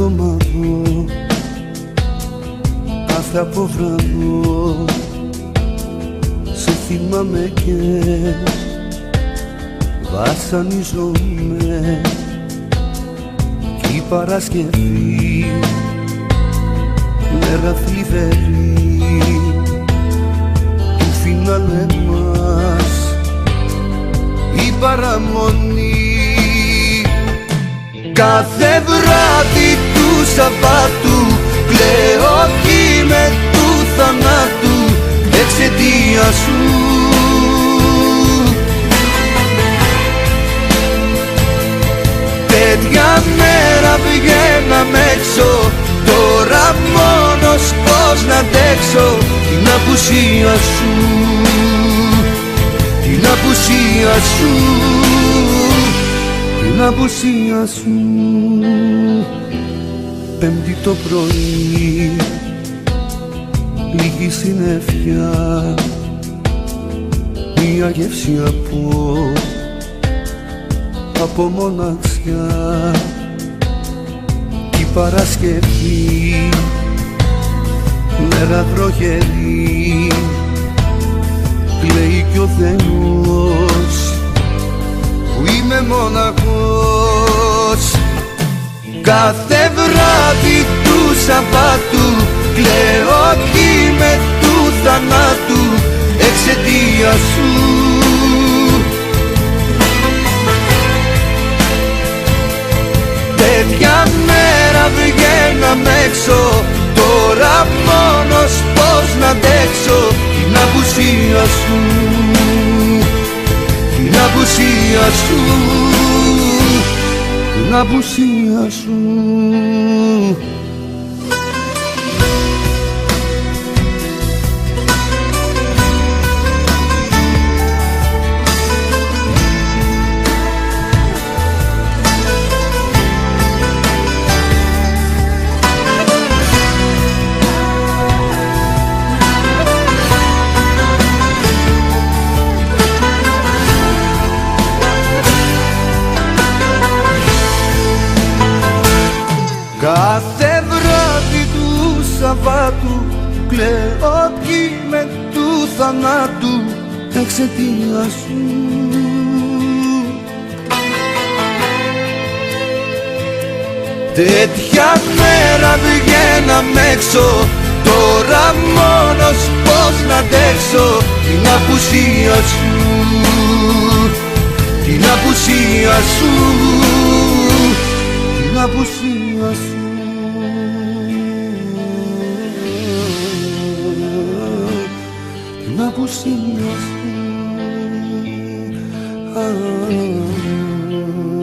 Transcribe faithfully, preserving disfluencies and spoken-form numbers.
εβδομάδο κάθε αποβράδο σε θυμάμαι και βασανίζομαι. Κι η Παρασκευή μέρα θλιβερή του φινάλε μας η παραμονή. Κάθε βράδυ του Σαββάτου κλαίω κι με του θανάτου εξαιτίας σου. Τέτοια μέρα βγαίναμε έξω, τώρα μόνος πώς να αντέξω την απουσία σου, την απουσία σου, την απουσία σου. Πέμπτη το πρωί, λίγη συννεφιά, μια γεύση από, από μοναξιά. Κι η Παρασκευή μέρα βροχερή, κλαίει κι ο Θεός που είμαι μοναχός. Κάθε βράδυ του Σαββάτου κλαίω κι με του θανάτου εξαιτίας σου. Τέτοια μέρα βγαίναμε έξω, τώρα μόνος πώς να αντέξω την απουσία σου, την απουσία σου, την απουσία σου. Κάθε βράδυ του Σαββάτου κλαίω κι με του θανάτου εξαιτίας σου. Τέτοια μέρα βγαίναμε έξω, τώρα μόνος πώς να αντέξω την απουσία σου, την απουσία σου, την απουσία σου. Την απουσία σου.